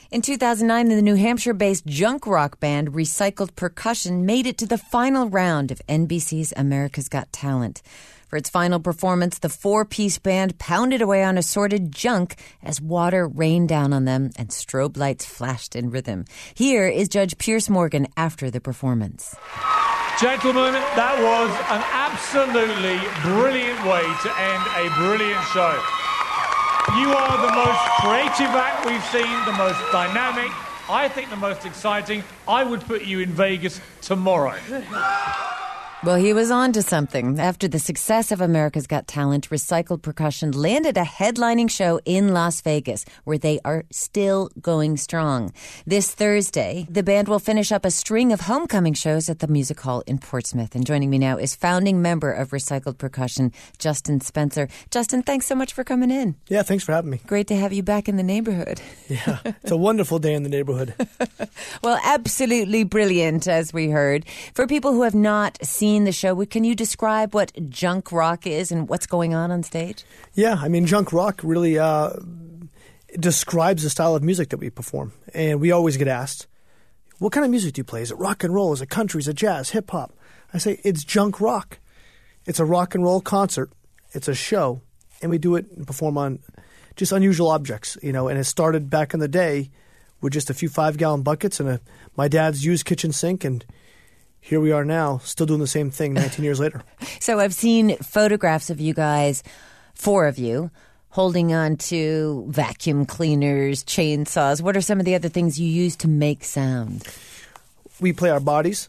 In 2009, the New Hampshire-based junk rock band Recycled Percussion made it to the final round of NBC's America's Got Talent. For its final performance, the four-piece band pounded away on assorted junk as water rained down on them and strobe lights flashed in rhythm. Here is Judge Pierce Morgan after the performance. Gentlemen, that was an absolutely brilliant way to end a brilliant show. You are the most creative act we've seen, the most dynamic, I think the most exciting. I would put you in Vegas tomorrow. Well, he was on to something. After the success of America's Got Talent, Recycled Percussion landed a headlining show in Las Vegas, where they are still going strong. This Thursday, the band will finish up a string of homecoming shows at the Music Hall in Portsmouth. And joining me now is founding member of Recycled Percussion, Justin Spencer. Justin, thanks so much for coming in. Yeah, thanks for having me. Great to have you back in the neighborhood. Yeah, it's a wonderful day in the neighborhood. Well, absolutely brilliant, as we heard. For people who have not seen the show, can you describe what junk rock is and what's going on stage? Yeah, I mean, junk rock really describes the style of music that we perform. And we always get asked, what kind of music do you play? Is it rock and roll? Is it country? Is it jazz? Hip hop? I say, it's junk rock. It's a rock and roll concert. It's a show. And we do it and perform on just unusual objects, and it started back in the day with just a few 5-gallon buckets and my dad's used kitchen sink, and here we are now, still doing the same thing 19 years later. So I've seen photographs of you guys, 4 of you, holding on to vacuum cleaners, chainsaws. What are some of the other things you use to make sound? We play our bodies.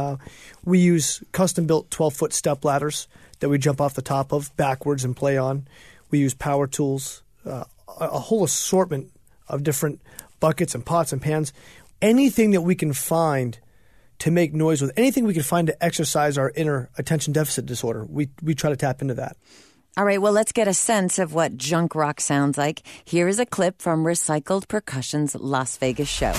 We use custom-built 12-foot step ladders that we jump off the top of backwards and play on. We use power tools, a whole assortment of different buckets and pots and pans. Anything that we can find to make noise with, anything we can find to exercise our inner attention deficit disorder, we try to tap into that. All right, well, let's get a sense of what junk rock sounds like. Here is a clip from Recycled Percussion's Las Vegas show.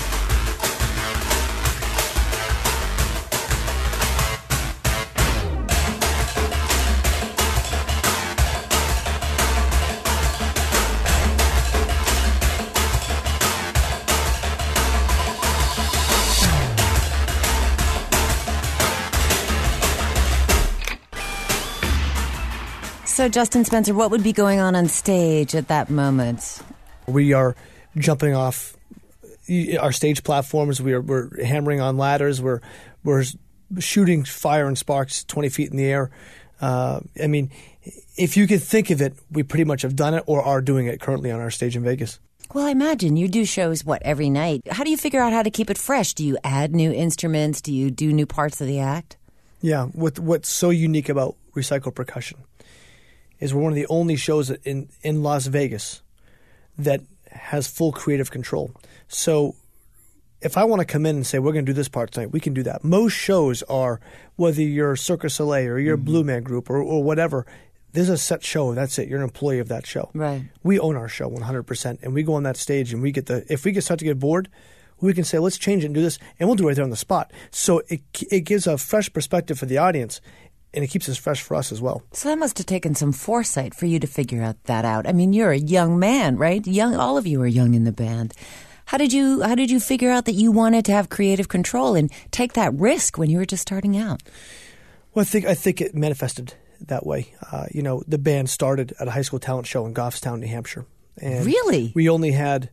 So, Justin Spencer, what would be going on stage at that moment? We are jumping off our stage platforms. We're hammering on ladders. We're shooting fire and sparks 20 feet in the air. I mean, if you could think of it, we pretty much have done it or are doing it currently on our stage in Vegas. Well, I imagine you do shows, every night? How do you figure out how to keep it fresh? Do you add new instruments? Do you do new parts of the act? Yeah. What's so unique about Recycled Percussion is we're one of the only shows in Las Vegas that has full creative control. So if I want to come in and say, we're going to do this part tonight, we can do that. Most shows are, whether you're Cirque du Soleil or you're a Blue Man Group or whatever, there's a set show. That's it. You're an employee of that show. Right. We own our show 100%, and we go on that stage and if we start to get bored, we can say, let's change it and do this, and we'll do it right there on the spot. So it gives a fresh perspective for the audience, and it keeps us fresh for us as well. So that must have taken some foresight for you to figure that out. I mean, you're a young man, right? All of you are young in the band. How did you figure out that you wanted to have creative control and take that risk when you were just starting out? Well, I think it manifested that way. The band started at a high school talent show in Goffstown, New Hampshire. And really? We only had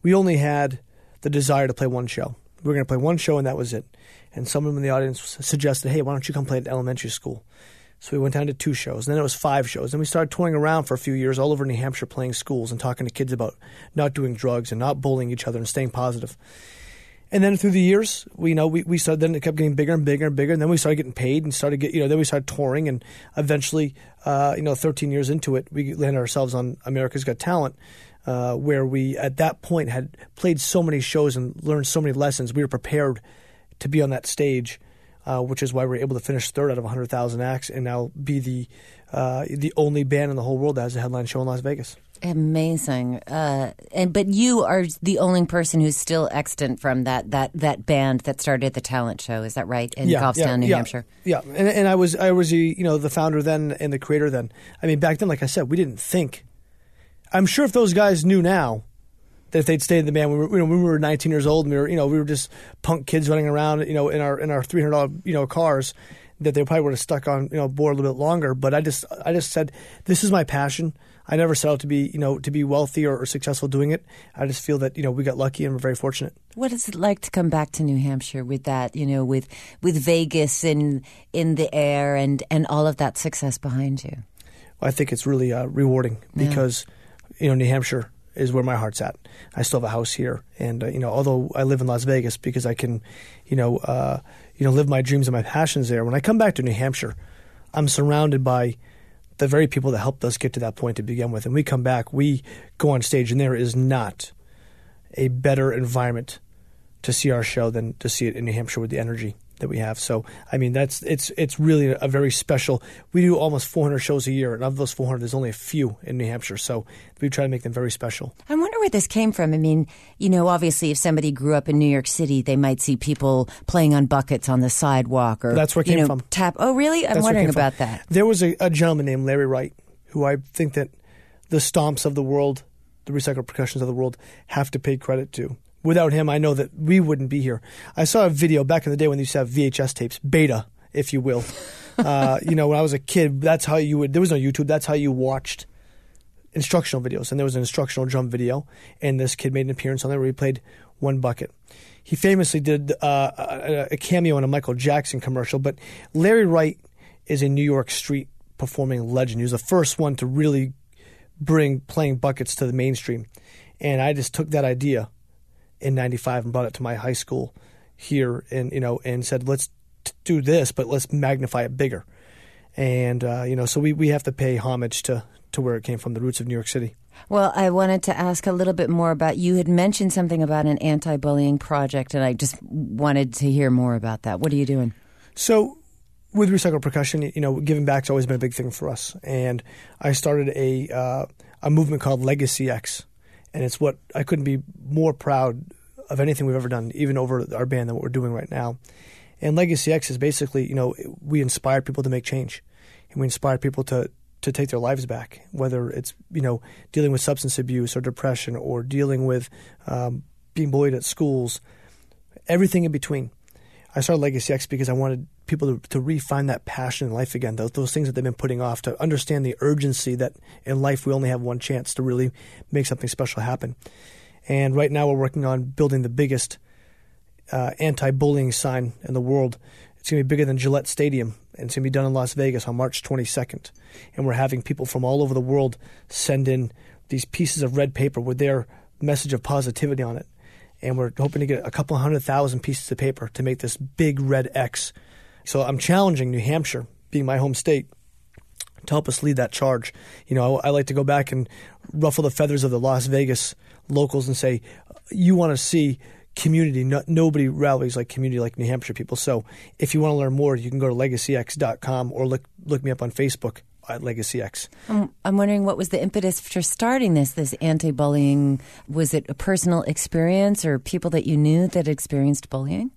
the desire to play one show. We were going to play one show, and that was it. And someone in the audience suggested, hey, why don't you come play at elementary school? So we went down to 2 shows, and then it was 5 shows. Then we started touring around for a few years all over New Hampshire playing schools and talking to kids about not doing drugs and not bullying each other and staying positive. And then through the years, we started, then it kept getting bigger and bigger and bigger, and then we started getting paid and then we started touring, and eventually, 13 years into it, we landed ourselves on America's Got Talent, where we, at that point, had played so many shows and learned so many lessons. We were prepared to be on that stage, which is why we were able to finish 3rd out of 100,000 acts and now be the only band in the whole world that has a headline show in Las Vegas. Amazing. But you are the only person who's still extant from that band that started the talent show. Is that right? In Goffstown, New Hampshire. Yeah. And I was the founder then and the creator then. I mean, back then, like I said, we didn't think. I'm sure if those guys knew now, that if they'd stayed in the band, when we were 19 years old, and we were just punk kids running around, in our $300, cars, that they probably would have stuck on, board a little bit longer. But I just said, this is my passion. I never set out to be wealthy or successful doing it. I just feel that, we got lucky and we're very fortunate. What is it like to come back to New Hampshire with that, with Vegas in the air and all of that success behind you? I think it's really rewarding because, New Hampshire is where my heart's at. I still have a house here, and although I live in Las Vegas because I can, live my dreams and my passions there. When I come back to New Hampshire, I'm surrounded by the very people that helped us get to that point to begin with. And we come back, we go on stage, and there is not a better environment to see our show than to see it in New Hampshire with the energy that we have. So, I mean, it's really a very special. We do almost 400 shows a year, and of those 400, there's only a few in New Hampshire. So we try to make them very special. I wonder where this came from. I mean, obviously, if somebody grew up in New York City, they might see people playing on buckets on the sidewalk, or that's where it came from. Oh, really? I'm wondering about that. There was a gentleman named Larry Wright, who I think that the Stomps of the world, the Recycled Percussions of the world, have to pay credit to. Without him, I know that we wouldn't be here. I saw a video back in the day when they used to have VHS tapes, beta, if you will. When I was a kid, that's how you would. There was no YouTube. That's how you watched instructional videos. And there was an instructional drum video, and this kid made an appearance on there where he played one bucket. He famously did a cameo in a Michael Jackson commercial. But Larry Wright is a New York street performing legend. He was the first one to really bring playing buckets to the mainstream. And I just took that idea in '95 and brought it to my high school here, and said, let's do this, but let's magnify it bigger. And so we have to pay homage to where it came from, the roots of New York City. Well, I wanted to ask a little bit more about, you had mentioned something about an anti-bullying project, and I just wanted to hear more about that. What are you doing? So with Recycled Percussion, giving back's always been a big thing for us. And I started a movement called Legacy X. And it's what I couldn't be more proud of anything we've ever done, even over our band, than what we're doing right now. And Legacy X is basically, we inspire people to make change. And we inspire people to take their lives back, whether it's, dealing with substance abuse or depression or dealing with being bullied at schools, everything in between. I started Legacy X because I wanted people to re-find that passion in life again, those things that they've been putting off, to understand the urgency that in life we only have one chance to really make something special happen. And right now we're working on building the biggest anti-bullying sign in the world. It's going to be bigger than Gillette Stadium, and it's going to be done in Las Vegas on March 22nd. And we're having people from all over the world send in these pieces of red paper with their message of positivity on it. And we're hoping to get a couple 100,000 pieces of paper to make this big red X. So I'm challenging New Hampshire, being my home state, to help us lead that charge. I like to go back and ruffle the feathers of the Las Vegas locals and say, you want to see community. Nobody rallies like community like New Hampshire people. So if you want to learn more, you can go to legacyx.com or look me up on Facebook at Legacy X. I'm wondering, what was the impetus for starting this anti-bullying? Was it a personal experience or people that you knew that experienced bullying?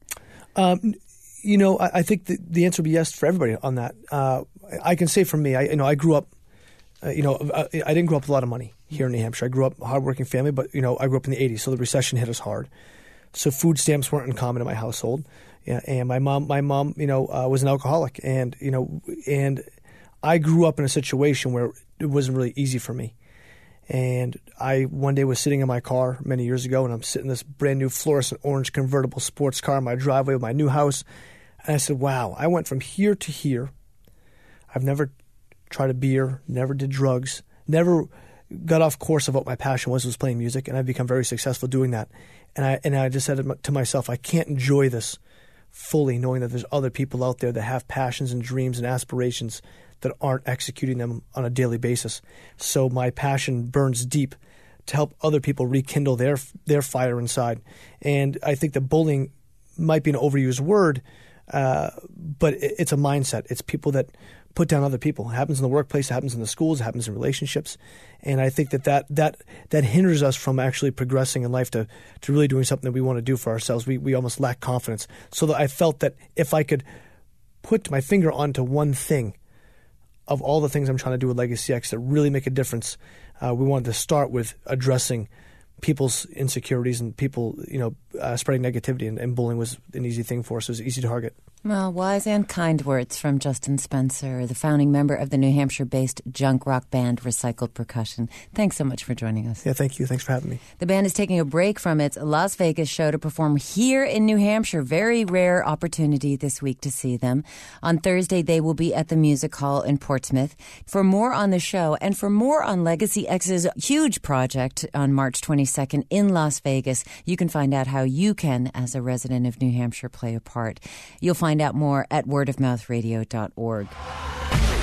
I think the answer would be yes for everybody on that. I can say for me, I grew up, I didn't grow up with a lot of money here in New Hampshire. I grew up a hardworking family, but, I grew up in the 80s, so the recession hit us hard. So food stamps weren't uncommon in my household. Yeah, and my mom, was an alcoholic, and I grew up in a situation where it wasn't really easy for me. And I one day was sitting in my car many years ago, and I'm sitting in this brand new fluorescent orange convertible sports car in my driveway of my new house. And I said, wow, I went from here to here. I've never tried a beer, never did drugs, never got off course of what my passion was playing music, and I've become very successful doing that. And I just said to myself, I can't enjoy this fully knowing that there's other people out there that have passions and dreams and aspirations that aren't executing them on a daily basis. So my passion burns deep to help other people rekindle their fire inside. And I think that bullying might be an overused word, but it's a mindset. It's people that put down other people. It happens in the workplace, it happens in the schools, it happens in relationships. And I think that hinders us from actually progressing in life to really doing something that we want to do for ourselves. We almost lack confidence. So that I felt that if I could put my finger onto one thing of all the things I'm trying to do with Legacy X that really make a difference, we wanted to start with addressing people's insecurities and people, spreading negativity, and bullying was an easy thing for us. It was easy to target. Well, wise and kind words from Justin Spencer, the founding member of the New Hampshire-based junk rock band Recycled Percussion. Thanks so much for joining us. Yeah, thank you. Thanks for having me. The band is taking a break from its Las Vegas show to perform here in New Hampshire. Very rare opportunity this week to see them. On Thursday, they will be at the Music Hall in Portsmouth. For more on the show and for more on Legacy X's huge project on March 22nd in Las Vegas, you can find out how you can, as a resident of New Hampshire, play a part. You'll find out more at wordofmouthradio.org.